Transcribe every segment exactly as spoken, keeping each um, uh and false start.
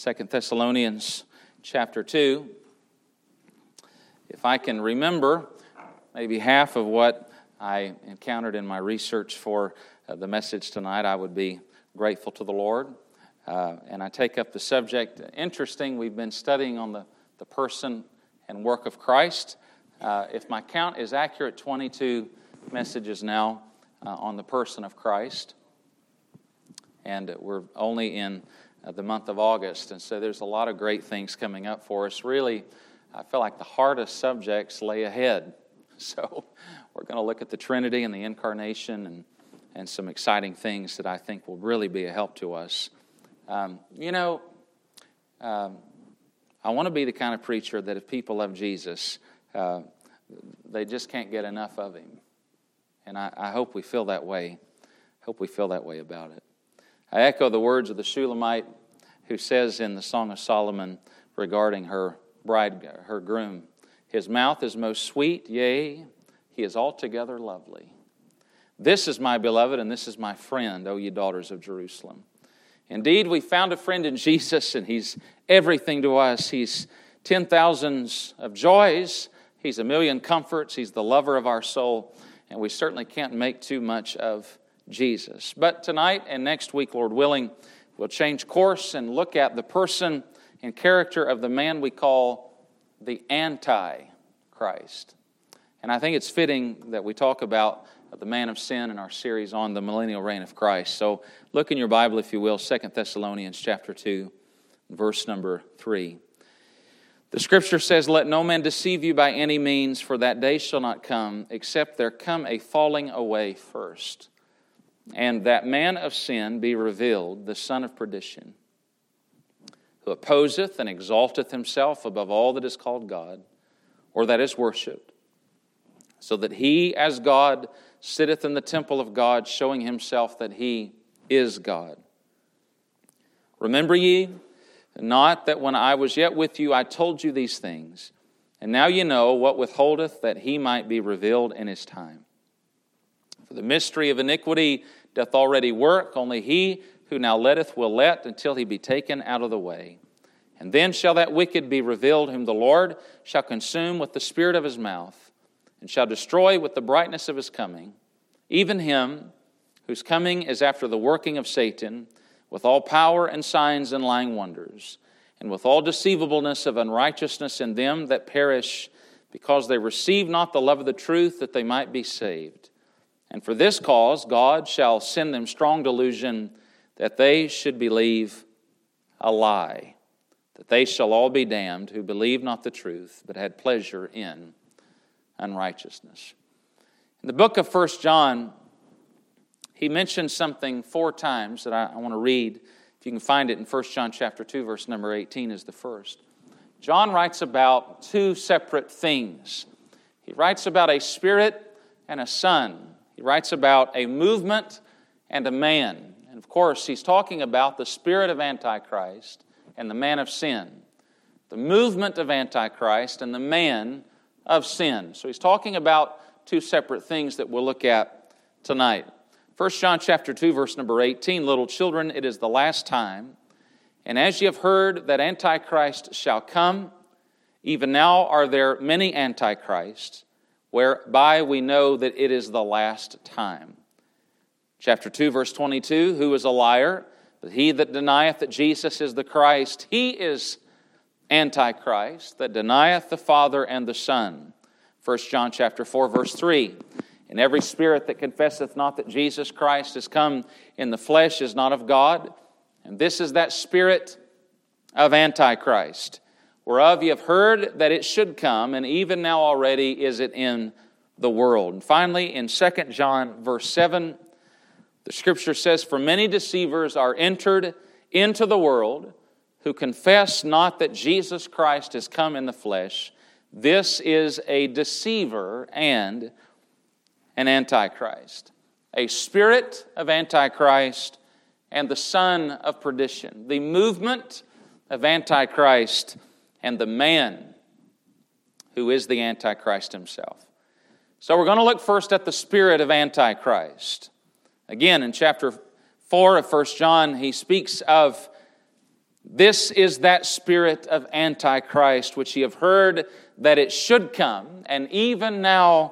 Second Thessalonians chapter two. If I can remember maybe half of what I encountered in my research for uh, the message tonight, I would be grateful to the Lord. Uh, and I take up the subject. Interesting, we've been studying on the, the person and work of Christ. Uh, if my count is accurate, twenty-two messages now uh, on the person of Christ. And we're only in uh, the month of August, and so there's a lot of great things coming up for us. Really, I feel like the hardest subjects lay ahead. So we're going to look at the Trinity and the Incarnation and, and some exciting things that I think will really be a help to us. Um, you know, um, I want to be the kind of preacher that if people love Jesus, uh, they just can't get enough of Him. And I, I hope we feel that way. Hope we feel that way about it. I echo the words of the Shulamite who says in the Song of Solomon regarding her bride, her groom, "His mouth is most sweet, yea, he is altogether lovely. This is my beloved, and this is my friend, O ye daughters of Jerusalem." Indeed, we found a friend in Jesus, and He's everything to us. He's ten thousands of joys. He's a million comforts. He's the lover of our soul, and we certainly can't make too much of Jesus. But tonight and next week, Lord willing, we'll change course and look at the person and character of the man we call the Antichrist. And I think it's fitting that we talk about the man of sin in our series on the millennial reign of Christ. So look in your Bible, if you will, Second Thessalonians chapter two, verse number three. The Scripture says, "Let no man deceive you by any means, for that day shall not come, except there come a falling away first, and that man of sin be revealed, the son of perdition, who opposeth and exalteth himself above all that is called God, or that is worshipped, so that he as God sitteth in the temple of God, showing himself that he is God. Remember ye not that when I was yet with you I told you these things, and now ye know what withholdeth that he might be revealed in his time. For the mystery of iniquity doth already work, only he who now letteth will let until he be taken out of the way. And then shall that wicked be revealed, whom the Lord shall consume with the spirit of his mouth, and shall destroy with the brightness of his coming, even him whose coming is after the working of Satan, with all power and signs and lying wonders, and with all deceivableness of unrighteousness in them that perish, because they receive not the love of the truth, that they might be saved. And for this cause God shall send them strong delusion, that they should believe a lie, that they shall all be damned, who believe not the truth, but had pleasure in unrighteousness." In the book of First John, he mentions something four times that I, I want to read. If you can find it in First John chapter two, verse number eighteen is the first. John writes about two separate things. He writes about a spirit and a son. He writes about a movement and a man. And of course, he's talking about the spirit of Antichrist and the man of sin. The movement of Antichrist and the man of sin. So he's talking about two separate things that we'll look at tonight. First John chapter two, verse number eighteen, "Little children, it is the last time, and as ye have heard that Antichrist shall come, even now are there many Antichrists, whereby we know that it is the last time." Chapter two, verse twenty-two, "Who is a liar? But he that denieth that Jesus is the Christ, he is Antichrist, that denieth the Father and the Son." First John chapter four, verse three, "And every spirit that confesseth not that Jesus Christ is come in the flesh is not of God. And this is that spirit of Antichrist, whereof ye have heard that it should come, and even now already is it in the world." And finally, in Second John verse seven, the Scripture says, "For many deceivers are entered into the world, who confess not that Jesus Christ is come in the flesh. This is a deceiver and an Antichrist." A spirit of Antichrist and the son of perdition. The movement of Antichrist and the man who is the Antichrist himself. So we're going to look first at the spirit of Antichrist. Again, in chapter four of First John, he speaks of This is that spirit of Antichrist, which ye have heard that it should come, and even now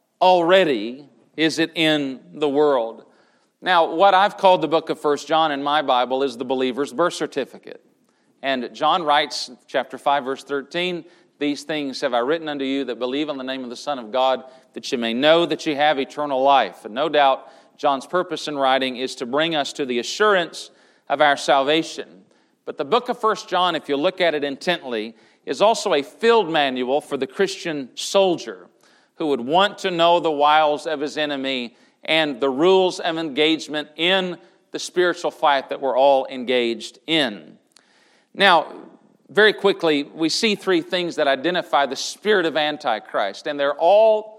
already is it in the world. Now, what I've called the book of First John in my Bible is the believer's birth certificate. And John writes, chapter five, verse thirteen, these things have I written unto you that believe on the name of the Son of God, that you may know that you have eternal life. And no doubt, John's purpose in writing is to bring us to the assurance of our salvation. But the book of First John, if you look at it intently, is also a field manual for the Christian soldier who would want to know the wiles of his enemy and the rules of engagement in the spiritual fight that we're all engaged in. Now, very quickly, we see three things that identify the spirit of Antichrist, and they're all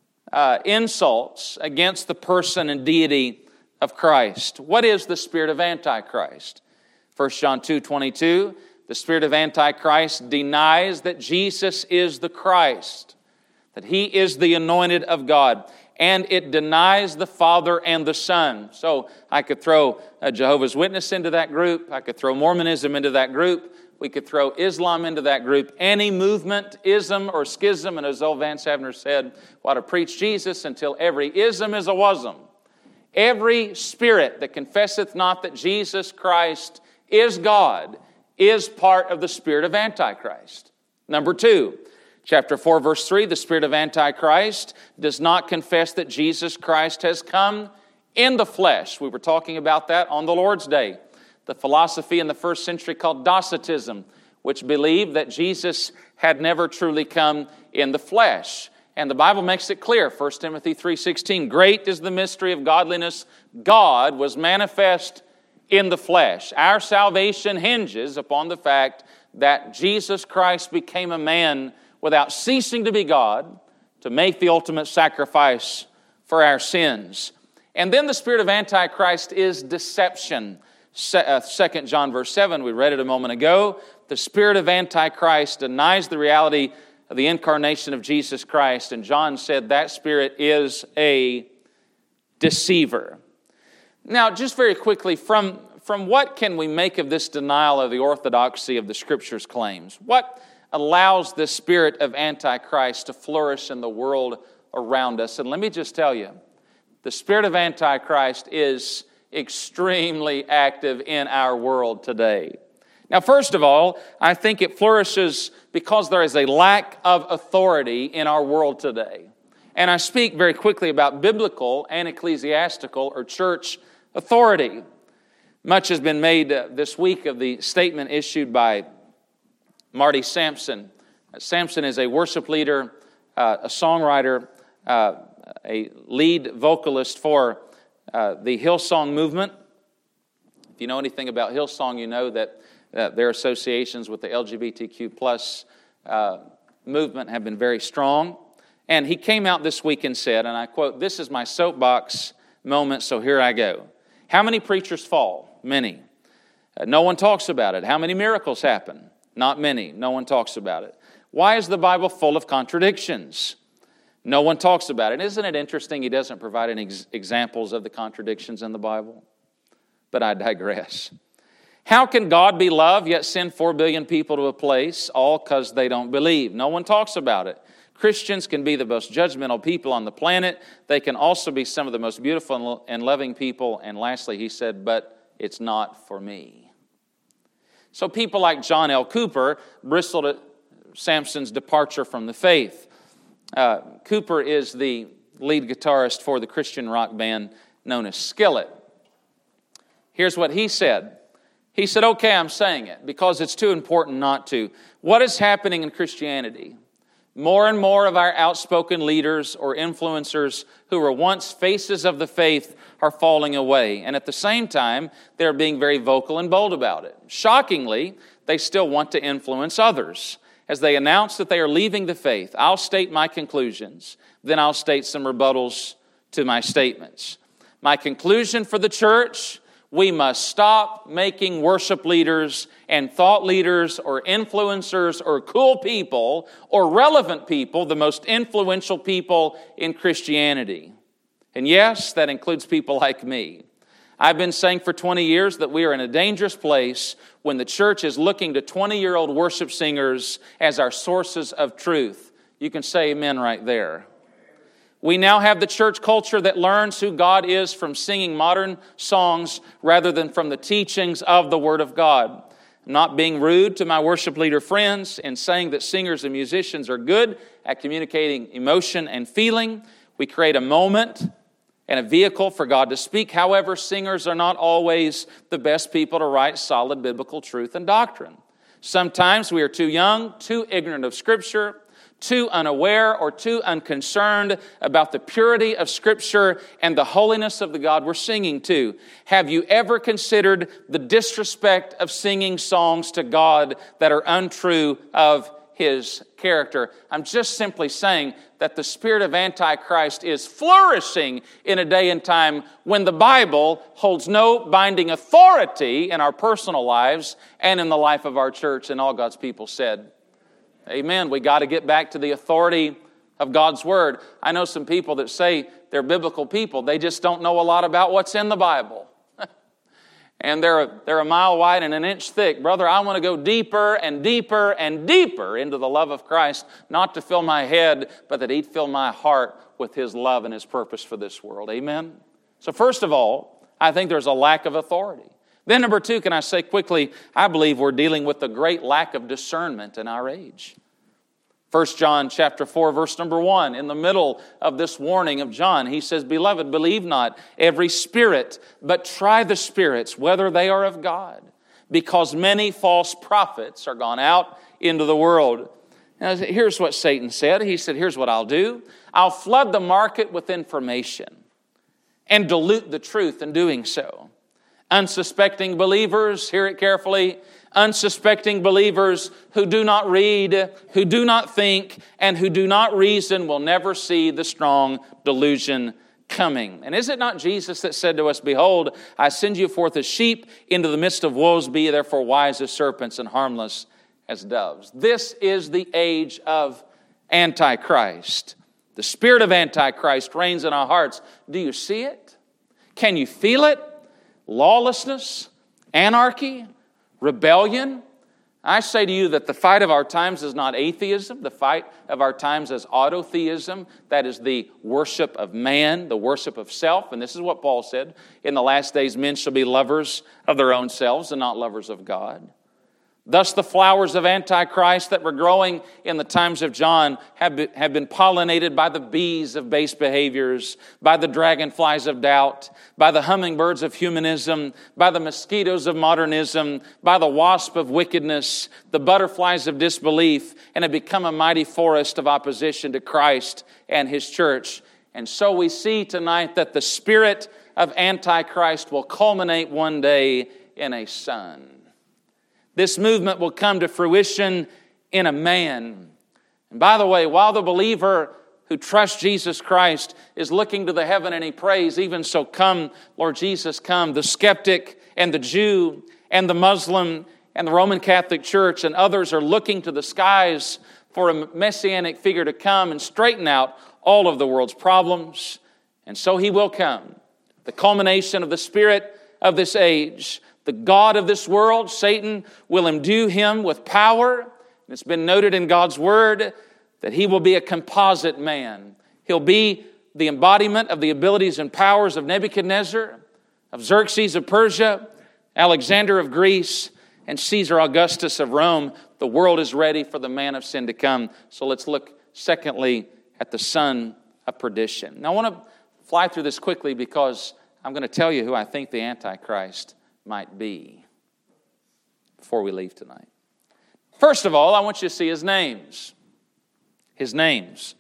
uh, insults against the person and deity of Christ. What is the spirit of Antichrist? First John two twenty-two, the spirit of Antichrist denies that Jesus is the Christ, that He is the anointed of God, and it denies the Father and the Son. So I could throw a Jehovah's Witness into that group. I could throw Mormonism into that group. We could throw Islam into that group. Any movement, ism or schism, and as old Vance Havner said, ought to preach Jesus until every ism is a wasm. Every spirit that confesseth not that Jesus Christ is God is part of the spirit of Antichrist. Number two, chapter four, verse three, the spirit of Antichrist does not confess that Jesus Christ has come in the flesh. We were talking about that on the Lord's Day. The philosophy in the first century called Docetism, which believed that Jesus had never truly come in the flesh. And the Bible makes it clear, First Timothy three sixteen, great is the mystery of godliness. God was manifest in the flesh. Our salvation hinges upon the fact that Jesus Christ became a man without ceasing to be God to make the ultimate sacrifice for our sins. And then the spirit of Antichrist is deception. Second John verse seven, we read it a moment ago. The spirit of Antichrist denies the reality of the incarnation of Jesus Christ. And John said that spirit is a deceiver. Now, just very quickly, from, from what can we make of this denial of the orthodoxy of the Scripture's claims? What allows the spirit of Antichrist to flourish in the world around us? And let me just tell you, the spirit of Antichrist is extremely active in our world today. Now, first of all, I think it flourishes because there is a lack of authority in our world today. And I speak very quickly about biblical and ecclesiastical or church authority. Much has been made uh, this week of the statement issued by Marty Sampson. Uh, Sampson is a worship leader, uh, a songwriter, uh, a lead vocalist for uh, the Hillsong movement. If you know anything about Hillsong, you know that uh, their associations with the L G B T Q plus uh, movement have been very strong. And he came out this week and said, and I quote, "This is my soapbox moment, so here I go. How many preachers fall? Many. Uh, no one talks about it. How many miracles happen? Not many. No one talks about it. Why is the Bible full of contradictions? No one talks about it." Isn't it interesting he doesn't provide any ex- examples of the contradictions in the Bible? But I digress. How can God be love yet send four billion people to a place, all because they don't believe? No one talks about it. Christians can be the most judgmental people on the planet. They can also be some of the most beautiful and loving people. And lastly, he said, but it's not for me. So people like John L. Cooper bristled at Sampson's departure from the faith. Uh, Cooper is the lead guitarist for the Christian rock band known as Skillet. Here's what he said. He said, okay, I'm saying it because it's too important not to. What is happening in Christianity? More and more of our outspoken leaders or influencers who were once faces of the faith are falling away. And at the same time, they're being very vocal and bold about it. Shockingly, they still want to influence others. As they announce that they are leaving the faith, I'll state my conclusions. Then I'll state some rebuttals to my statements. My conclusion for the church: we must stop making worship leaders and thought leaders or influencers or cool people or relevant people the most influential people in Christianity. And yes, that includes people like me. I've been saying for twenty years that we are in a dangerous place when the church is looking to twenty-year-old worship singers as our sources of truth. You can say amen right there. We now have the church culture that learns who God is from singing modern songs rather than from the teachings of the Word of God. I'm not being rude to my worship leader friends and saying that singers and musicians are good at communicating emotion and feeling. We create a moment and a vehicle for God to speak. However, singers are not always the best people to write solid biblical truth and doctrine. Sometimes we are too young, too ignorant of Scripture, too unaware or too unconcerned about the purity of Scripture and the holiness of the God we're singing to. Have you ever considered the disrespect of singing songs to God that are untrue of His character? I'm just simply saying that the spirit of Antichrist is flourishing in a day and time when the Bible holds no binding authority in our personal lives and in the life of our church, and all God's people said, amen. We got to get back to the authority of God's Word. I know some people that say they're biblical people. They just don't know a lot about what's in the Bible. And they're a, they're a mile wide and an inch thick. Brother, I want to go deeper and deeper and deeper into the love of Christ, not to fill my head, but that He'd fill my heart with His love and His purpose for this world. Amen? So first of all, I think there's a lack of authority. Then number two, can I say quickly, I believe we're dealing with a great lack of discernment in our age. First John chapter four, verse number one, in the middle of this warning of John, he says, Beloved, believe not every spirit, but try the spirits, whether they are of God, because many false prophets are gone out into the world. Now, here's what Satan said. He said, here's what I'll do. I'll flood the market with information and dilute the truth in doing so. Unsuspecting believers, hear it carefully, unsuspecting believers who do not read, who do not think, and who do not reason will never see the strong delusion coming. And is it not Jesus that said to us, Behold, I send you forth as sheep into the midst of wolves, be ye therefore wise as serpents and harmless as doves. This is the age of Antichrist. The spirit of Antichrist reigns in our hearts. Do you see it? Can you feel it? Lawlessness, anarchy, rebellion. I say to you that the fight of our times is not atheism. The fight of our times is autotheism. That is the worship of man, the worship of self. And this is what Paul said, in the last days men shall be lovers of their own selves and not lovers of God. Thus the flowers of Antichrist that were growing in the times of John have been, have been pollinated by the bees of base behaviors, by the dragonflies of doubt, by the hummingbirds of humanism, by the mosquitoes of modernism, by the wasp of wickedness, the butterflies of disbelief, and have become a mighty forest of opposition to Christ and His church. And so we see tonight that the spirit of Antichrist will culminate one day in a son. This movement will come to fruition in a man. And by the way, while the believer who trusts Jesus Christ is looking to the heaven and he prays, even so come, Lord Jesus, come. The skeptic and the Jew and the Muslim and the Roman Catholic Church and others are looking to the skies for a messianic figure to come and straighten out all of the world's problems. And so He will come. The culmination of the spirit of this age. The God of this world, Satan, will endue him with power. It's been noted in God's Word that he will be a composite man. He'll be the embodiment of the abilities and powers of Nebuchadnezzar, of Xerxes of Persia, Alexander of Greece, and Caesar Augustus of Rome. The world is ready for the man of sin to come. So let's look secondly at the son of perdition. Now I want to fly through this quickly because I'm going to tell you who I think the Antichrist might be before we leave tonight. First of all, I want you to see his names. His names.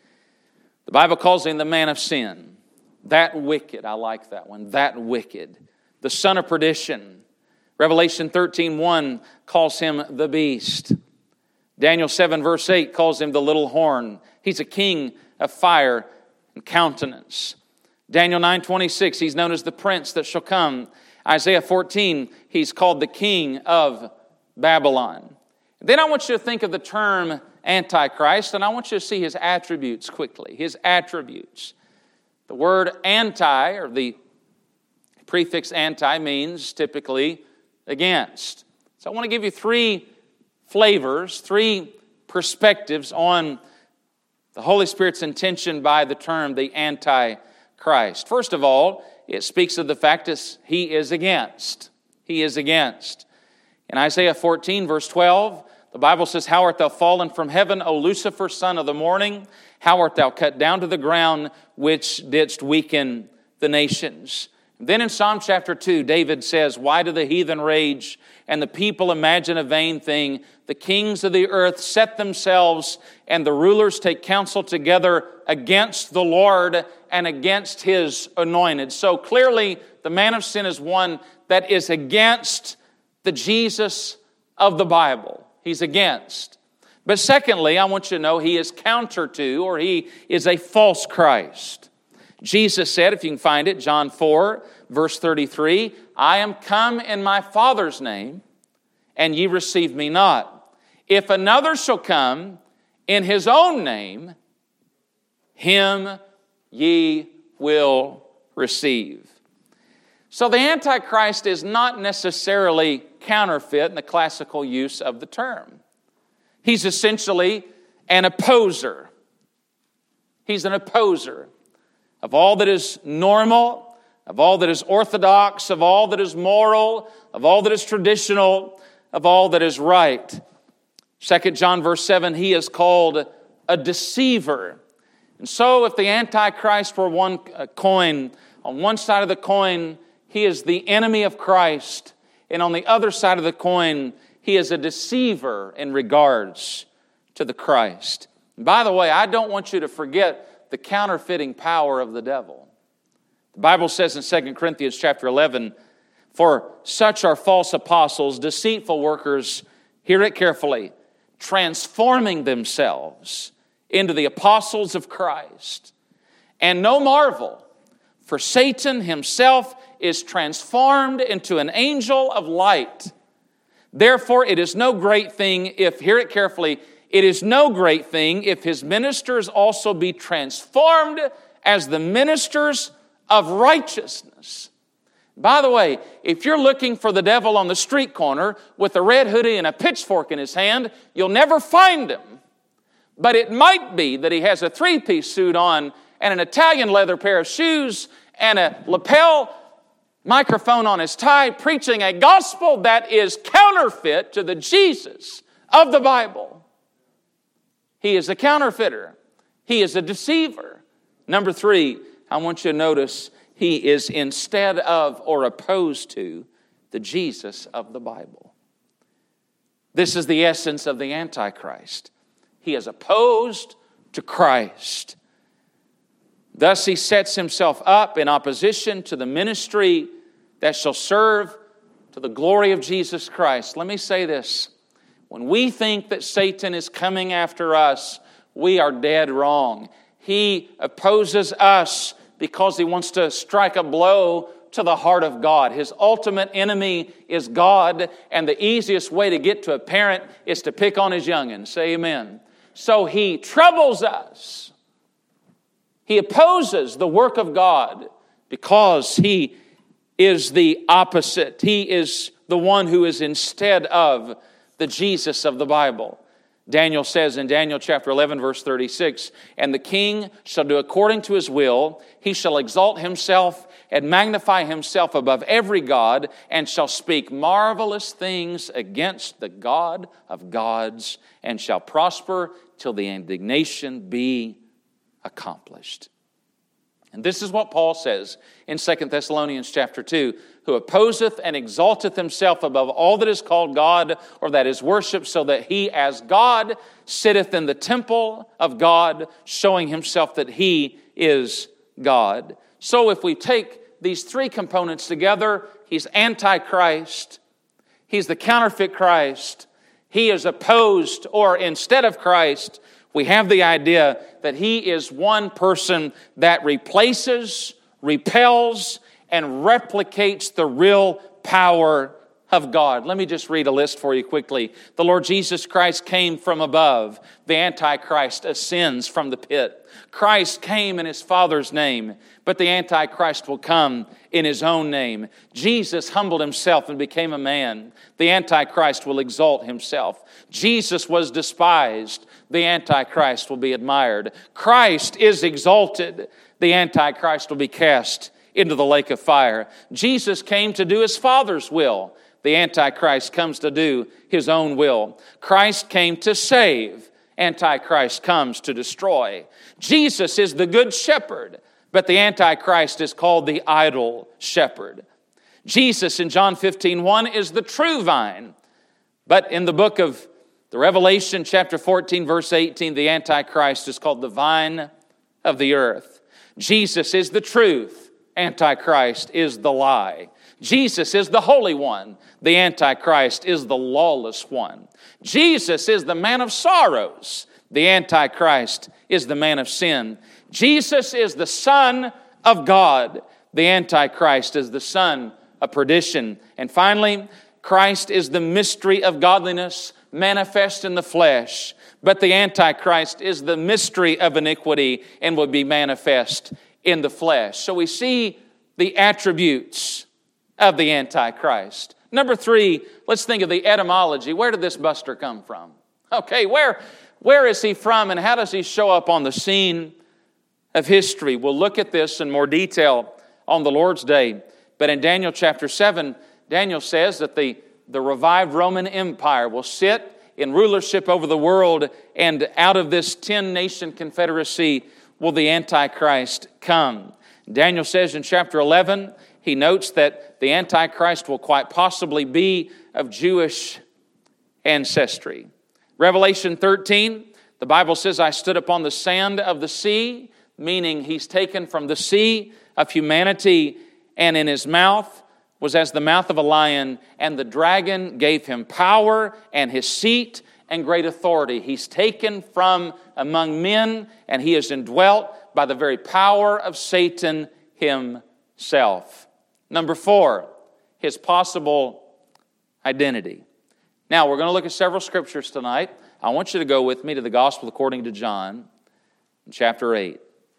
The Bible calls him the man of sin. That wicked. I like that one. That wicked. The son of perdition. Revelation thirteen one calls him the beast. Daniel seven verse eight calls him the little horn. He's a king of fire and countenance. Daniel nine twenty-six, he's known as the prince that shall come. Isaiah fourteen, he's called the king of Babylon. Then I want you to think of the term Antichrist, and I want you to see his attributes quickly. His attributes. The word anti, or the prefix anti means typically against. So I want to give you three flavors, three perspectives on the Holy Spirit's intention by the term the Antichrist. First of all, it speaks of the fact that he is against. He is against. In Isaiah fourteen, verse twelve, the Bible says, "How art thou fallen from heaven, O Lucifer, son of the morning? How art thou cut down to the ground, which didst weaken the nations?" And then in Psalm chapter two, David says, "Why do the heathen rage, and the people imagine a vain thing? The kings of the earth set themselves, and the rulers take counsel together against the Lord and against His anointed." So clearly, the man of sin is one that is against the Jesus of the Bible. He's against. But secondly, I want you to know he is counter to, or he is a false Christ. Jesus said, if you can find it, John four, verse thirty-three, "I am come in my Father's name, and ye receive me not. If another shall come in his own name, him ye will receive." So the Antichrist is not necessarily counterfeit in the classical use of the term. He's essentially an opposer. He's an opposer of all that is normal, of all that is orthodox, of all that is moral, of all that is traditional, of all that is right. Second John verse seven, he is called a deceiver. And so if the Antichrist were one coin, on one side of the coin, he is the enemy of Christ. And on the other side of the coin, he is a deceiver in regards to the Christ. And by the way, I don't want you to forget the counterfeiting power of the devil. The Bible says in Second Corinthians chapter eleven, "For such are false apostles, deceitful workers," hear it carefully, "transforming themselves into the apostles of Christ. And no marvel, for Satan himself is transformed into an angel of light. Therefore it is no great thing if," hear it carefully, "it is no great thing if his ministers also be transformed as the ministers of righteousness." By the way, if you're looking for the devil on the street corner with a red hoodie and a pitchfork in his hand, you'll never find him. But it might be that he has a three-piece suit on and an Italian leather pair of shoes and a lapel microphone on his tie, preaching a gospel that is counterfeit to the Jesus of the Bible. He is a counterfeiter. He is a deceiver. Number three, I want you to notice he is instead of or opposed to the Jesus of the Bible. This is the essence of the Antichrist. He is opposed to Christ. Thus he sets himself up in opposition to the ministry that shall serve to the glory of Jesus Christ. Let me say this. When we think that Satan is coming after us, we are dead wrong. He opposes us because he wants to strike a blow to the heart of God. His ultimate enemy is God, and the easiest way to get to a parent is to pick on his young'un. Say amen. So he troubles us. He opposes the work of God because he is the opposite. He is the one who is instead of the Jesus of the Bible. Daniel says in Daniel chapter eleven, verse thirty-six, "And the king shall do according to his will. He shall exalt himself and magnify himself above every god, and shall speak marvelous things against the God of gods, and shall prosper till the indignation be accomplished." And this is what Paul says in Second Thessalonians chapter two, "Who opposeth and exalteth himself above all that is called God or that is worshipped, so that he as God sitteth in the temple of God, showing himself that he is God." So if we take these three components together, he's Antichrist, he's the counterfeit Christ, he is opposed or instead of Christ. We have the idea that he is one person that replaces, repels, and replicates the real power of God. Let me just read a list for you quickly. The Lord Jesus Christ came from above. The Antichrist ascends from the pit. Christ came in His Father's name, but the Antichrist will come in His own name. Jesus humbled Himself and became a man. The Antichrist will exalt himself. Jesus was despised. The Antichrist will be admired. Christ is exalted. The Antichrist will be cast into the lake of fire. Jesus came to do His Father's will. The Antichrist comes to do his own will. Christ came to save. Antichrist comes to destroy. Jesus is the good shepherd, but the Antichrist is called the idol shepherd. Jesus in John fifteen one is the true vine, but in the book of the Revelation chapter fourteen verse eighteen, the Antichrist is called the vine of the earth. Jesus is the truth. Antichrist is the lie. Jesus is the Holy One. The Antichrist is the lawless one. Jesus is the man of sorrows. The Antichrist is the man of sin. Jesus is the Son of God. The Antichrist is the son of perdition. And finally, Christ is the mystery of godliness manifest in the flesh. But the Antichrist is the mystery of iniquity and will be manifest in the flesh. So we see the attributes of the Antichrist. Number three, let's think of the etymology. Where did this buster come from? Okay, where, where is he from and how does he show up on the scene of history? We'll look at this in more detail on the Lord's Day. But in Daniel chapter seven, Daniel says that the, the revived Roman Empire will sit in rulership over the world, and out of this ten-nation confederacy will the Antichrist come. Daniel says in chapter eleven, he notes that the Antichrist will quite possibly be of Jewish ancestry. Revelation thirteen, the Bible says, I stood upon the sand of the sea, meaning he's taken from the sea of humanity, and in his mouth was as the mouth of a lion, and the dragon gave him power and his seat and great authority. He's taken from among men, and he is indwelt by the very power of Satan himself. Number four, his possible identity. Now, we're going to look at several scriptures tonight. I want you to go with me to the Gospel according to John, chapter eight.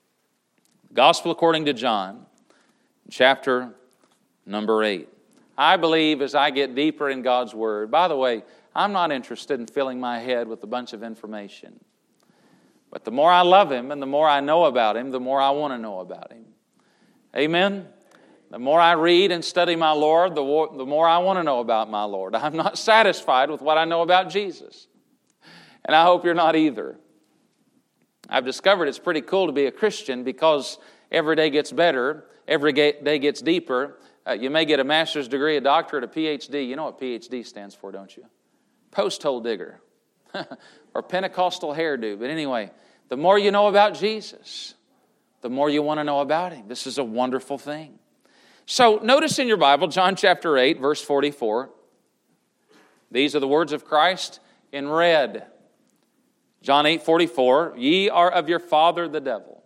Gospel according to John, chapter number eight. I believe as I get deeper in God's Word, by the way, I'm not interested in filling my head with a bunch of information. But the more I love Him and the more I know about Him, the more I want to know about Him. Amen? The more I read and study my Lord, the more, the more I want to know about my Lord. I'm not satisfied with what I know about Jesus. And I hope you're not either. I've discovered it's pretty cool to be a Christian because every day gets better, every day gets deeper. Uh, you may get a master's degree, a doctorate, a P H D. You know what P H D stands for, don't you? Post-hole digger or Pentecostal hairdo. But anyway, the more you know about Jesus, the more you want to know about Him. This is a wonderful thing. So notice in your Bible, John chapter eight, verse forty-four. These are the words of Christ in red. John eight forty-four, ye are of your father the devil,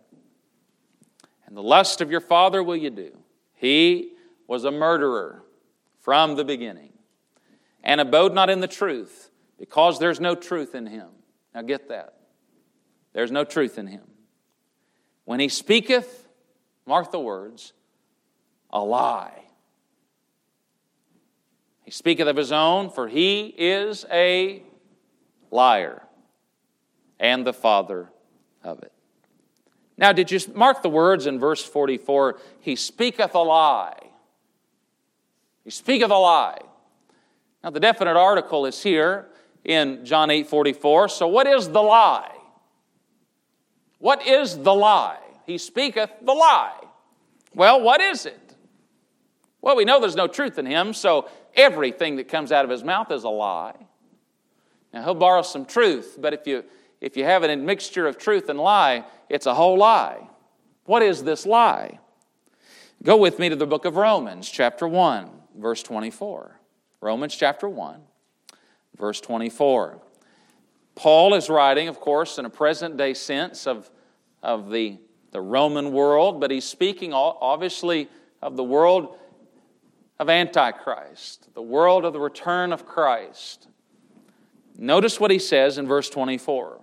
and the lust of your father will you do. He was a murderer from the beginning, and abode not in the truth, because there's no truth in him. Now get that. There's no truth in him. When he speaketh, mark the words, a lie. He speaketh of his own, for he is a liar, and the father of it. Now, did you mark the words in verse forty-four? He speaketh a lie. He speaketh a lie. Now, the definite article is here in John eight forty-four. So what is the lie? What is the lie? He speaketh the lie. Well, what is it? Well, we know there's no truth in him, so everything that comes out of his mouth is a lie. Now, he'll borrow some truth, but if you if you have an admixture of truth and lie, it's a whole lie. What is this lie? Go with me to the book of Romans, chapter one, verse twenty-four. Romans chapter one, verse twenty-four. Paul is writing, of course, in a present-day sense of, of the, the Roman world, but he's speaking obviously of the world of Antichrist, the world of the return of Christ. Notice what he says in verse twenty-four.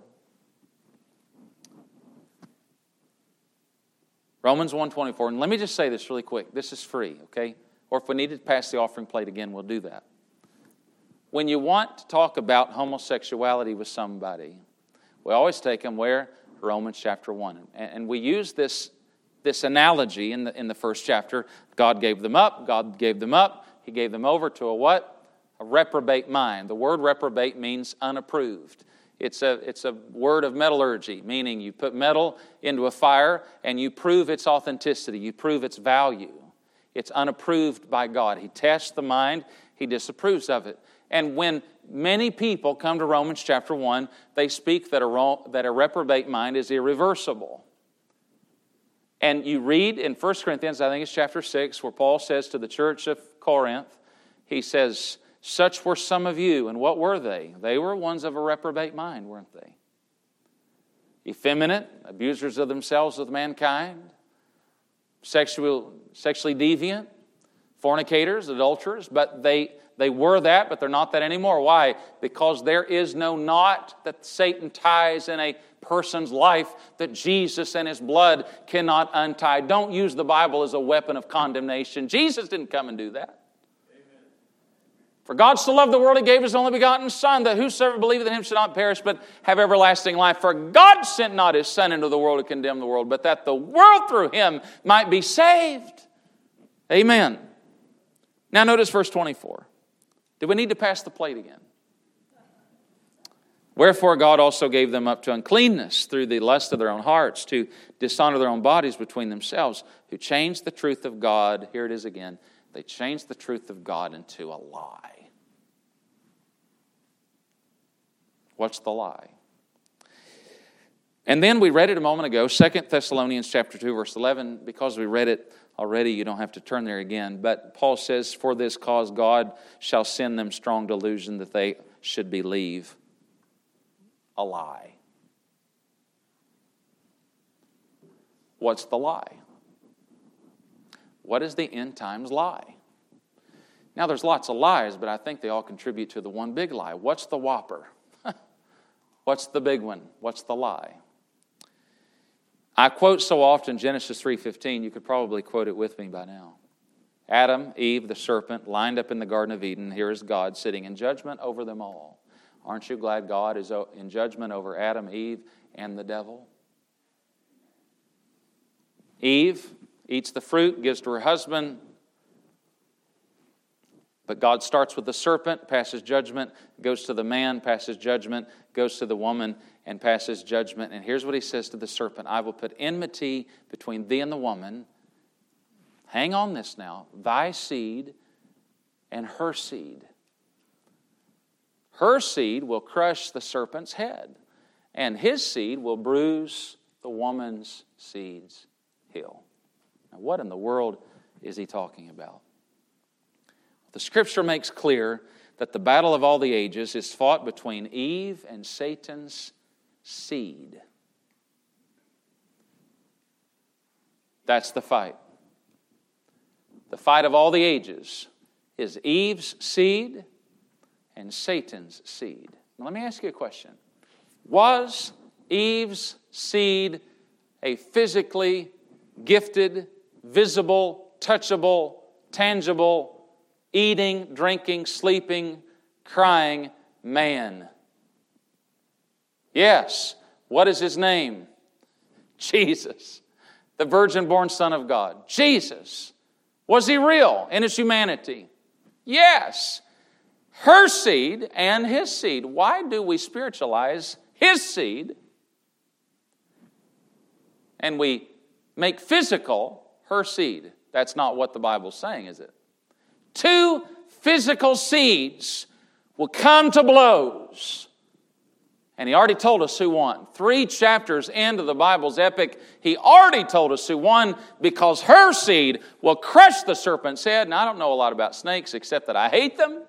Romans one twenty-four. And let me just say this really quick. This is free, okay? Or if we need to pass the offering plate again, we'll do that. When you want to talk about homosexuality with somebody, we always take them where? Romans chapter one. And we use this, this analogy in the, in the first chapter. God gave them up. God gave them up. He gave them over to a what? A reprobate mind. The word reprobate means unapproved. It's a, it's a word of metallurgy, meaning you put metal into a fire and you prove its authenticity. You prove its value. It's unapproved by God. He tests the mind. He disapproves of it. And when many people come to Romans chapter one, they speak that a, that a reprobate mind is irreversible. And you read in First Corinthians, I think it's chapter six, where Paul says to the church of Corinth, he says, such were some of you. And what were they? They were ones of a reprobate mind, weren't they? Effeminate, abusers of themselves with mankind, sexual, sexually deviant, fornicators, adulterers, but they... They were that, but they're not that anymore. Why? Because there is no knot that Satan ties in a person's life that Jesus and His blood cannot untie. Don't use the Bible as a weapon of condemnation. Jesus didn't come and do that. Amen. For God so loved the world, He gave His only begotten Son, that whosoever believeth in Him should not perish, but have everlasting life. For God sent not His Son into the world to condemn the world, but that the world through Him might be saved. Amen. Now notice verse twenty-four. Do we need to pass the plate again? Wherefore God also gave them up to uncleanness through the lust of their own hearts, to dishonor their own bodies between themselves, who changed the truth of God. Here it is again. They changed the truth of God into a lie. What's the lie? And then we read it a moment ago, Second Thessalonians chapter two, verse eleven. Because we read it already, you don't have to turn there again. But Paul says, for this cause God shall send them strong delusion that they should believe a lie. What's the lie? What is the end times lie? Now there's lots of lies, but I think they all contribute to the one big lie. What's the whopper? What's the big one? What's the lie? I quote so often Genesis three fifteen, you could probably quote it with me by now. Adam, Eve, the serpent, lined up in the Garden of Eden. Here is God sitting in judgment over them all. Aren't you glad God is in judgment over Adam, Eve, and the devil? Eve eats the fruit, gives to her husband. But God starts with the serpent, passes judgment, goes to the man, passes judgment, goes to the woman, and passes judgment. And here's what He says to the serpent. I will put enmity between thee and the woman. Hang on this now. Thy seed and her seed. Her seed will crush the serpent's head, and his seed will bruise the woman's seed's heel. Now, what in the world is he talking about? The Scripture makes clear that the battle of all the ages is fought between Eve and Satan's seed. That's the fight. The fight of all the ages is Eve's seed and Satan's seed. Now, let me ask you a question. Was Eve's seed a physically gifted, visible, touchable, tangible, eating, drinking, sleeping, crying man? Yes. What is his name? Jesus, the virgin-born Son of God. Jesus. Was he real in his humanity? Yes. Her seed and his seed. Why do we spiritualize his seed and we make physical her seed? That's not what the Bible's saying, is it? Two physical seeds will come to blows. And he already told us who won. Three chapters into the Bible's epic, he already told us who won, because her seed will crush the serpent's head. Now, I don't know a lot about snakes except that I hate them.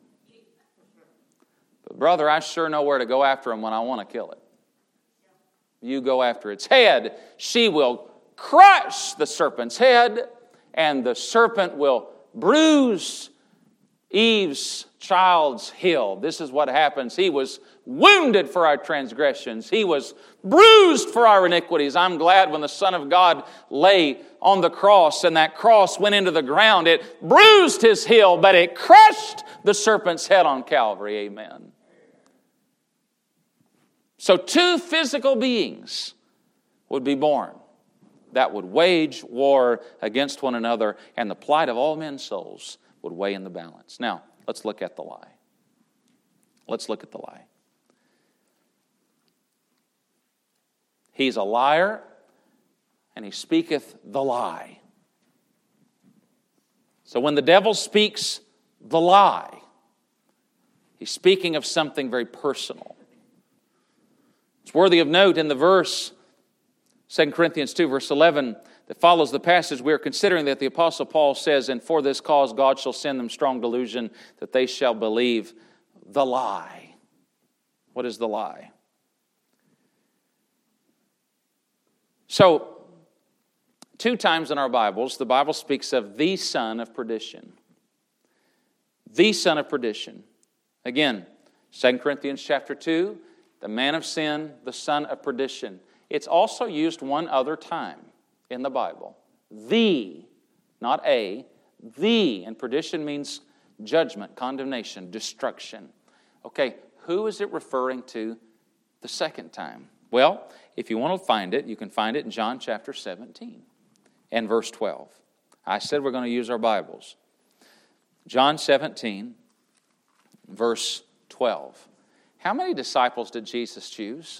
But brother, I sure know where to go after them when I want to kill it. You go after its head. She will crush the serpent's head, and the serpent will bruised Eve's child's heel. This is what happens. He was wounded for our transgressions. He was bruised for our iniquities. I'm glad when the Son of God lay on the cross and that cross went into the ground, it bruised his heel, but it crushed the serpent's head on Calvary. Amen. So two physical beings would be born that would wage war against one another, and the plight of all men's souls would weigh in the balance. Now, let's look at the lie. Let's look at the lie. He's a liar, and he speaketh the lie. So when the devil speaks the lie, he's speaking of something very personal. It's worthy of note in the verse, Second Corinthians two, verse eleven, that follows the passage we are considering, that the Apostle Paul says, "And for this cause God shall send them strong delusion, that they shall believe the lie." What is the lie? So, two times in our Bibles, the Bible speaks of the son of perdition. The son of perdition. Again, Second Corinthians chapter two, the man of sin, the son of perdition. It's also used one other time in the Bible. The, not a, the. And perdition means judgment, condemnation, destruction. Okay, who is it referring to the second time? Well, if you want to find it, you can find it in John chapter seventeen and verse twelve. I said we're going to use our Bibles. John seventeen, verse twelve. How many disciples did Jesus choose?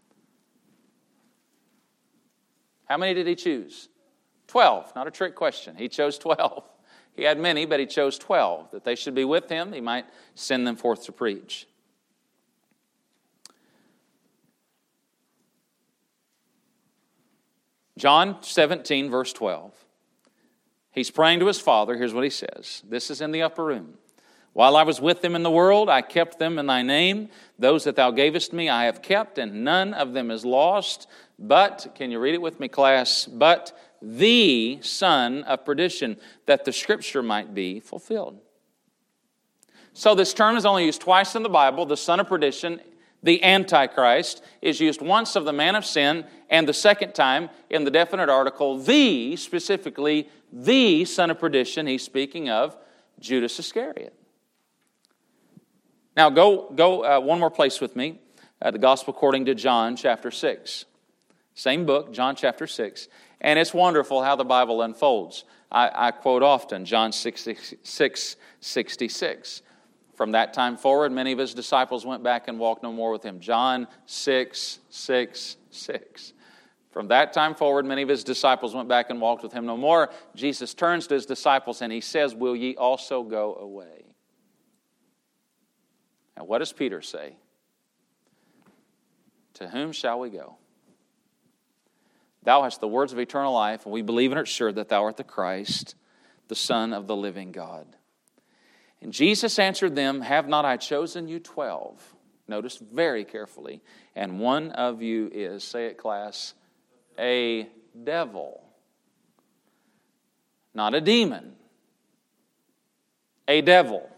How many did he choose? Twelve. Not a trick question. He chose twelve. He had many, but he chose twelve. That they should be with him. He might send them forth to preach. John seventeen, verse twelve. He's praying to his Father. Here's what he says. This is in the upper room. "While I was with them in the world, I kept them in thy name. Those that thou gavest me I have kept, and none of them is lost. But," can you read it with me, class? "But the son of perdition, that the scripture might be fulfilled." So this term is only used twice in the Bible. The son of perdition, the Antichrist, is used once of the man of sin, and the second time in the definite article, the, specifically, the son of perdition. He's speaking of Judas Iscariot. Now go, go uh, one more place with me. Uh, the Gospel according to John chapter six. Same book, John chapter six. And it's wonderful how the Bible unfolds. I, I quote often John six sixty-six. From that time forward, many of his disciples went back and walked no more with him. John six sixty-six. From that time forward, many of his disciples went back and walked with him no more. Jesus turns to his disciples and he says, "Will ye also go away?" Now what does Peter say? "To whom shall we go? Thou hast the words of eternal life, and we believe and are sure that thou art the Christ, the Son of the living God." And Jesus answered them, "Have not I chosen you twelve?" Notice very carefully. "And one of you is," say it, class, "a devil." Not a demon. A devil.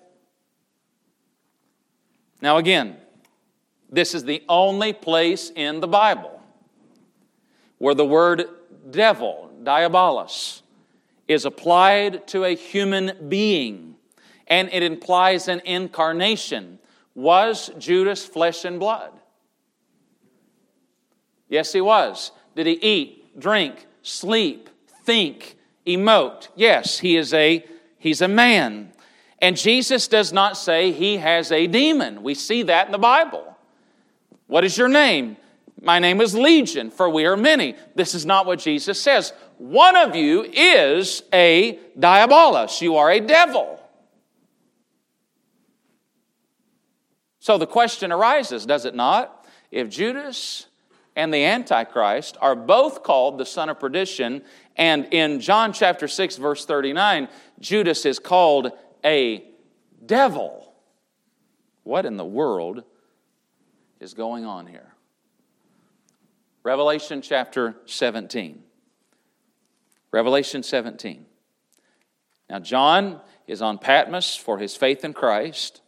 Now again, this is the only place in the Bible where the word devil, diabolos, is applied to a human being, and it implies an incarnation. Was Judas flesh and blood? Yes, he was. Did he eat, drink, sleep, think, emote? Yes, he is a he's a man. And Jesus does not say he has a demon. We see that in the Bible. "What is your name?" "My name is Legion, for we are many." This is not what Jesus says. One of you is a diabolos. You are a devil. So the question arises, does it not? If Judas and the Antichrist are both called the son of perdition, and in John chapter six, verse thirty-nine, Judas is called a devil, what in the world is going on here? Revelation chapter seventeen. Revelation seventeen. Now John is on Patmos for his faith in Christ.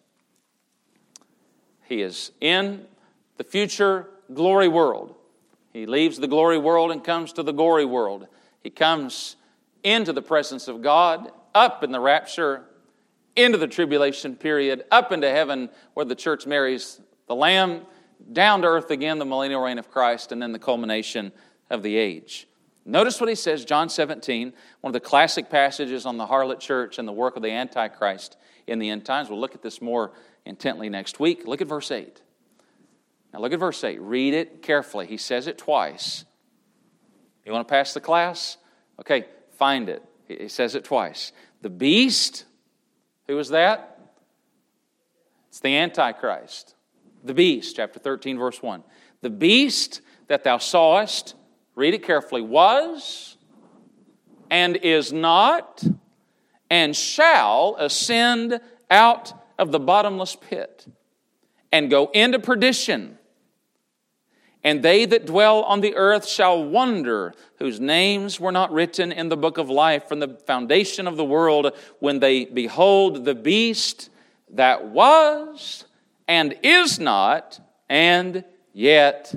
He is in the future glory world. He leaves the glory world and comes to the gory world. He comes into the presence of God, up in the rapture, into the tribulation period, up into heaven where the church marries the Lamb, down to earth again, the millennial reign of Christ, and then the culmination of the age. Notice what he says, John seventeen, one of the classic passages on the harlot church and the work of the Antichrist in the end times. We'll look at this more intently next week. Look at verse eight. Now look at verse eight. Read it carefully. He says it twice. You want to pass the class? Okay, find it. He says it twice. The beast, who is that? It's the Antichrist. The beast, chapter thirteen, verse one. The beast that thou sawest, read it carefully, was and is not and shall ascend out of the bottomless pit and go into perdition. And they that dwell on the earth shall wonder, whose names were not written in the book of life from the foundation of the world, when they behold the beast that was and is not and yet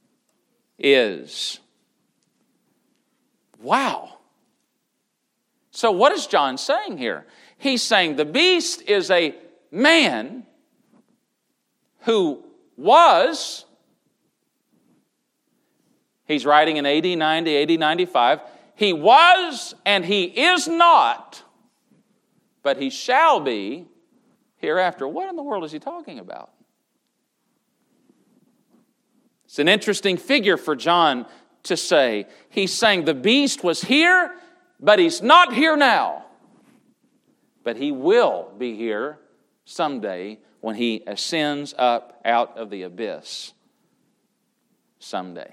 is. Wow. So what is John saying here? He's saying the beast is a man who was, he's writing in A D ninety, A D ninety-five, he was and he is not, but he shall be hereafter. What in the world is he talking about? It's an interesting figure for John to say. He's saying the beast was here, but he's not here now. But he will be here someday when he ascends up out of the abyss someday.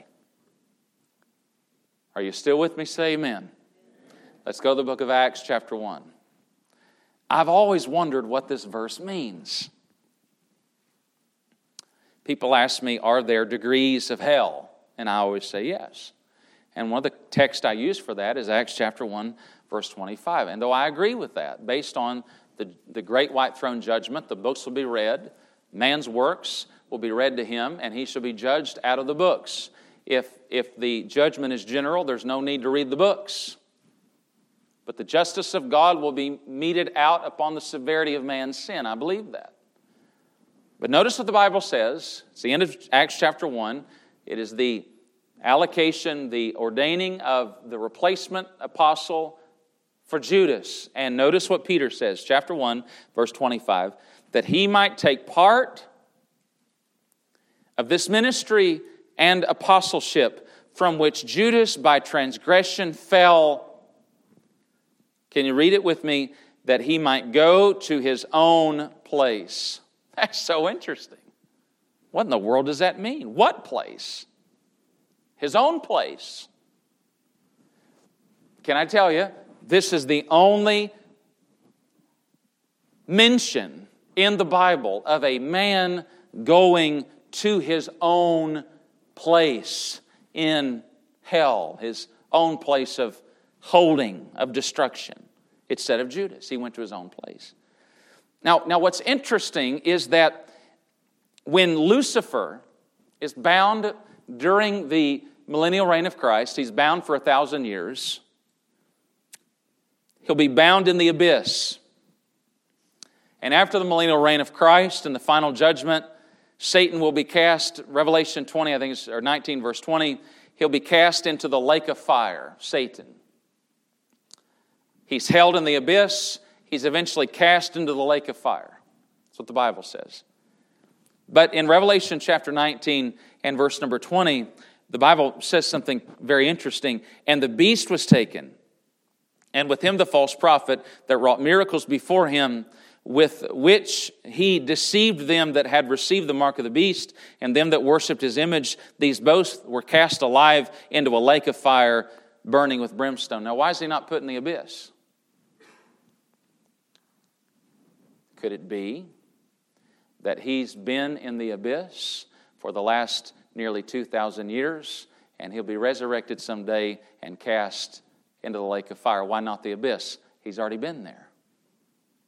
Are you still with me? Say amen. Let's go to the book of Acts chapter one. I've always wondered what this verse means. People ask me, are there degrees of hell? And I always say yes. And one of the texts I use for that is Acts chapter one, verse twenty-five. And though I agree with that, based on the, the great white throne judgment, the books will be read, man's works will be read to him, and he shall be judged out of the books. If, if the judgment is general, there's no need to read the books. But the justice of God will be meted out upon the severity of man's sin. I believe that. But notice what the Bible says. It's the end of Acts chapter one. It is the allocation, the ordaining of the replacement apostle for Judas. And notice what Peter says, chapter one, verse twenty-five, that he might take part of this ministry and apostleship from which Judas by transgression fell. Can you read it with me? That he might go to his own place. That's so interesting. What in the world does that mean? What place? His own place. Can I tell you, this is the only mention in the Bible of a man going to his own place in hell, his own place of holding, of destruction. It said of Judas, he went to his own place. Now, now what's interesting is that when Lucifer is bound during the millennial reign of Christ, he's bound for a thousand years. He'll be bound in the abyss. And after the millennial reign of Christ and the final judgment, Satan will be cast, Revelation twenty, I think it's, or nineteen, verse twenty, he'll be cast into the lake of fire, Satan. He's held in the abyss. He's eventually cast into the lake of fire. That's what the Bible says. But in Revelation chapter nineteen and verse number twenty, the Bible says something very interesting. And the beast was taken, and with him the false prophet that wrought miracles before him, with which he deceived them that had received the mark of the beast, and them that worshipped his image. These both were cast alive into a lake of fire, burning with brimstone. Now, why is he not put in the abyss? Could it be that he's been in the abyss for the last nearly two thousand years, and he'll be resurrected someday and cast into the lake of fire? Why not the abyss? He's already been there.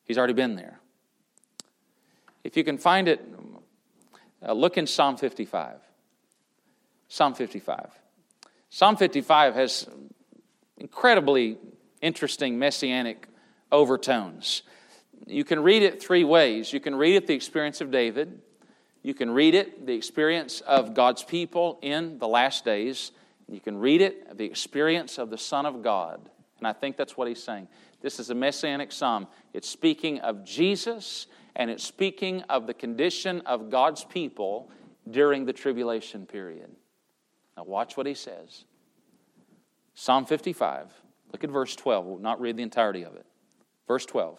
He's already been there. If you can find it, uh, look in Psalm fifty-five. Psalm fifty-five. Psalm fifty-five has incredibly interesting messianic overtones. You can read it three ways. You can read it the experience of David. You can read it the experience of God's people in the last days. You can read it the experience of the Son of God. And I think that's what he's saying. This is a messianic psalm. It's speaking of Jesus, and it's speaking of the condition of God's people during the tribulation period. Now watch what he says. Psalm fifty-five. Look at verse twelve. We'll not read the entirety of it. Verse twelve.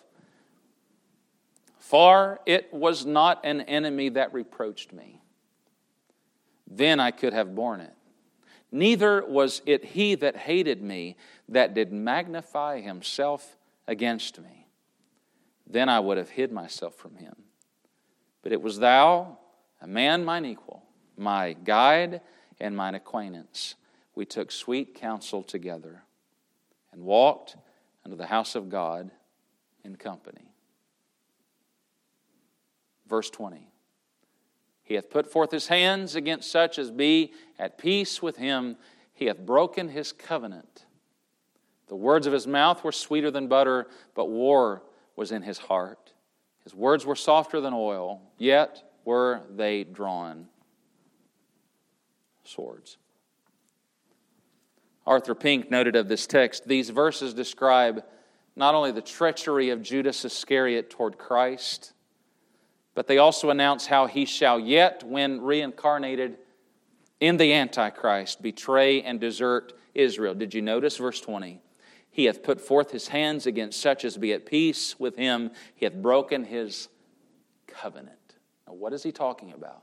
For it was not an enemy that reproached me. Then I could have borne it. Neither was it he that hated me that did magnify himself against me. Then I would have hid myself from him. But it was thou, a man mine equal, my guide and mine acquaintance. We took sweet counsel together and walked unto the house of God in company. Verse twenty. He hath put forth his hands against such as be at peace with him. He hath broken his covenant. The words of his mouth were sweeter than butter, but war was in his heart. His words were softer than oil, yet were they drawn swords. Arthur Pink noted of this text, these verses describe not only the treachery of Judas Iscariot toward Christ, but they also announce how he shall yet, when reincarnated in the Antichrist, betray and desert Israel. Did you notice verse twenty? He hath put forth his hands against such as be at peace with him. He hath broken his covenant. Now, what is he talking about?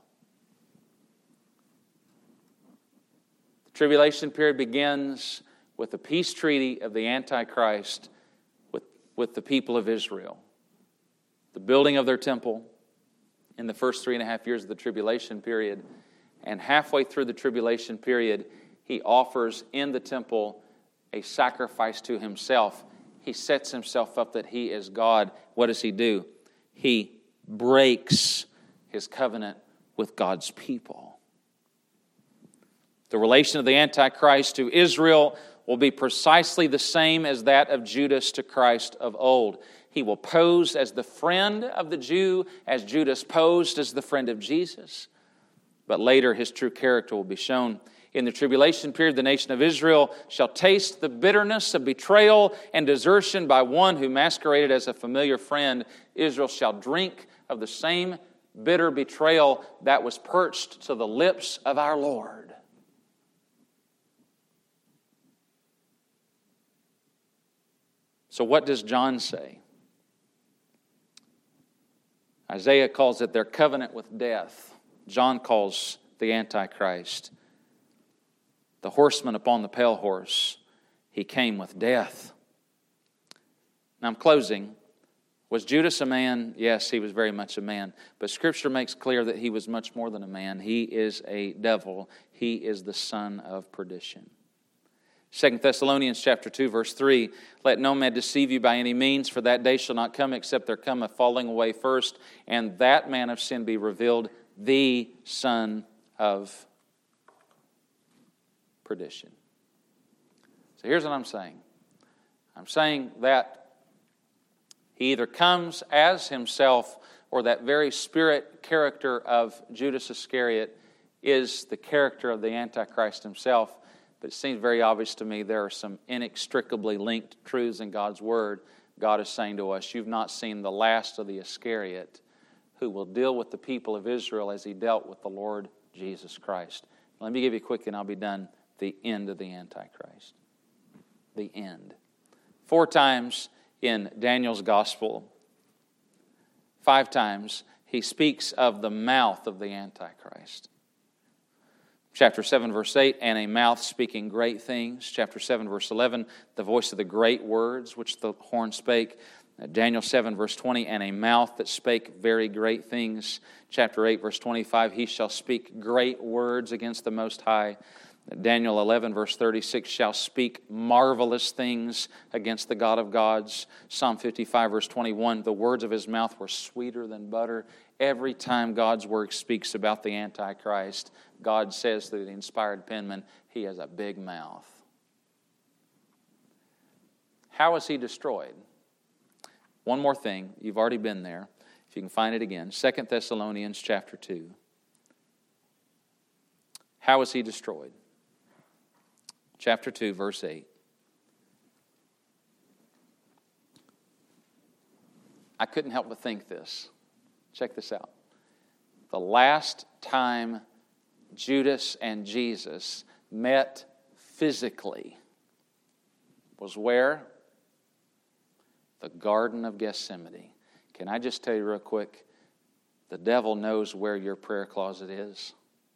The tribulation period begins with the peace treaty of the Antichrist with, with the people of Israel. The building of their temple in the first three and a half years of the tribulation period. And halfway through the tribulation period, he offers in the temple a sacrifice to himself. He sets himself up that he is God. What does he do? He breaks his covenant with God's people. The relation of the Antichrist to Israel will be precisely the same as that of Judas to Christ of old. He will pose as the friend of the Jew, as Judas posed as the friend of Jesus. But later his true character will be shown. In the tribulation period, the nation of Israel shall taste the bitterness of betrayal and desertion by one who masqueraded as a familiar friend. Israel shall drink of the same bitter betrayal that was perched to the lips of our Lord. So what does John say? Isaiah calls it their covenant with death. John calls the Antichrist the horseman upon the pale horse. He came with death. Now I'm closing. Was Judas a man? Yes, he was very much a man. But Scripture makes clear that he was much more than a man. He is a devil. He is the son of perdition. Second Thessalonians chapter two, verse three, let no man deceive you by any means, for that day shall not come except there come a falling away first, and that man of sin be revealed, the son of perdition. So here's what I'm saying. I'm saying that he either comes as himself, or that very spirit character of Judas Iscariot is the character of the Antichrist himself. But it seems very obvious to me there are some inextricably linked truths in God's Word. God is saying to us, you've not seen the last of the Iscariot who will deal with the people of Israel as he dealt with the Lord Jesus Christ. Let me give you quick and I'll be done. The end of the Antichrist. The end. Four times in Daniel's Gospel, five times, he speaks of the mouth of the Antichrist. Chapter seven, verse eight, and a mouth speaking great things. Chapter seven, verse eleven, the voice of the great words which the horn spake. Daniel seven, verse twenty, and a mouth that spake very great things. Chapter eight, verse twenty-five, he shall speak great words against the Most High. Daniel eleven, verse thirty-six, shall speak marvelous things against the God of gods. Psalm fifty-five, verse twenty-one, the words of his mouth were sweeter than butter. Every time God's word speaks about the Antichrist, God says through the inspired penman, he has a big mouth. How is he destroyed? One more thing. You've already been there. If you can find it again. Second Thessalonians chapter two. How is he destroyed? Chapter two, verse eight. I couldn't help but think this. Check this out. The last time Judas and Jesus met physically was where? The Garden of Gethsemane. Can I just tell you real quick? The devil knows where your prayer closet is.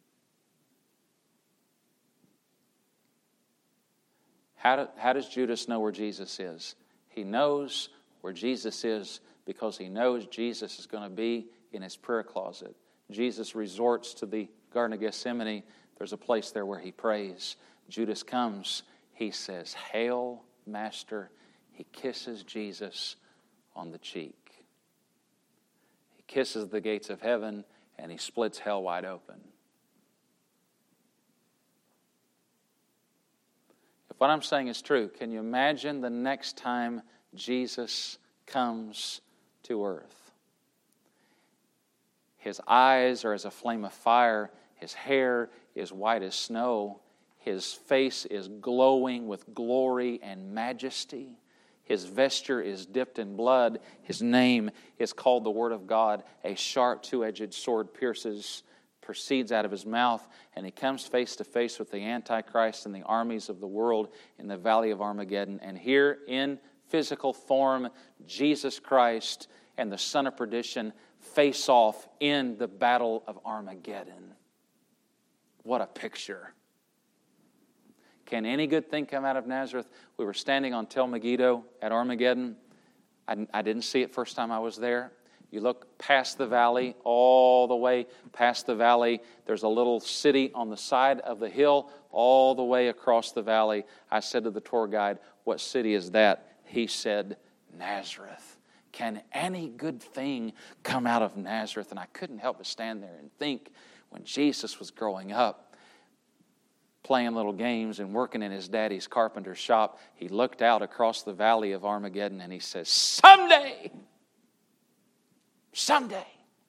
How, do, how does Judas know where Jesus is? He knows where Jesus is because he knows Jesus is going to be in his prayer closet. Jesus resorts to the Garden of Gethsemane. There's a place there where he prays. Judas comes. He says, "Hail, Master." He kisses Jesus on the cheek. He kisses the gates of heaven and he splits hell wide open. If what I'm saying is true, can you imagine the next time Jesus comes to earth? His eyes are as a flame of fire. His hair is white as snow. His face is glowing with glory and majesty. His vesture is dipped in blood. His name is called the Word of God. A sharp two-edged sword pierces, proceeds out of his mouth, and he comes face to face with the Antichrist and the armies of the world in the valley of Armageddon. And here in physical form, Jesus Christ and the son of perdition face off in the battle of Armageddon. What a picture. Can any good thing come out of Nazareth? We were standing on Tel Megiddo at Armageddon. I, I didn't see it first time I was there. You look past the valley, all the way past the valley. There's a little city on the side of the hill, all the way across the valley. I said to the tour guide, "What city is that?" He said, "Nazareth." Can any good thing come out of Nazareth? And I couldn't help but stand there and think, when Jesus was growing up, playing little games and working in his daddy's carpenter shop, he looked out across the valley of Armageddon and he says, "Someday, someday."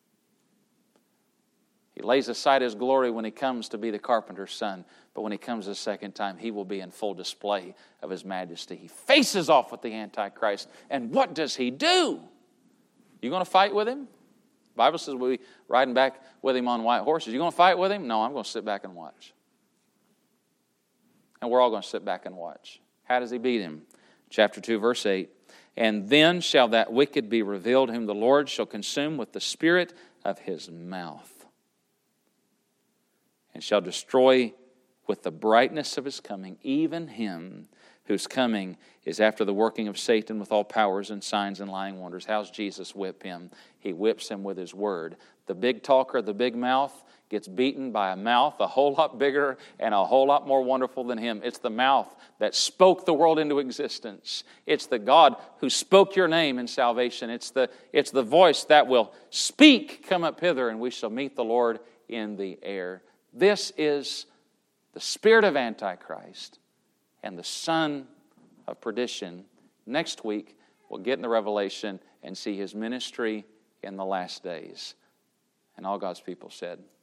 He lays aside his glory when he comes to be the carpenter's son, but when he comes the second time, he will be in full display of his majesty. He faces off with the Antichrist, and what does he do? You going to fight with him? The Bible says we'll be riding back with him on white horses. You going to fight with him? No, I'm going to sit back and watch. And we're all going to sit back and watch. How does he beat him? Chapter two, verse eight. "And then shall that wicked be revealed, whom the Lord shall consume with the spirit of his mouth, and shall destroy with the brightness of his coming, even him whose coming is after the working of Satan with all powers and signs and lying wonders." How's Jesus whip him? He whips him with his word. The big talker, the big mouth, gets beaten by a mouth a whole lot bigger and a whole lot more wonderful than him. It's the mouth that spoke the world into existence. It's the God who spoke your name in salvation. It's the, it's the voice that will speak, "Come up hither, and we shall meet the Lord in the air." This is the spirit of Antichrist and the son of perdition. Next week, we'll get in the Revelation and see his ministry in the last days. And all God's people said,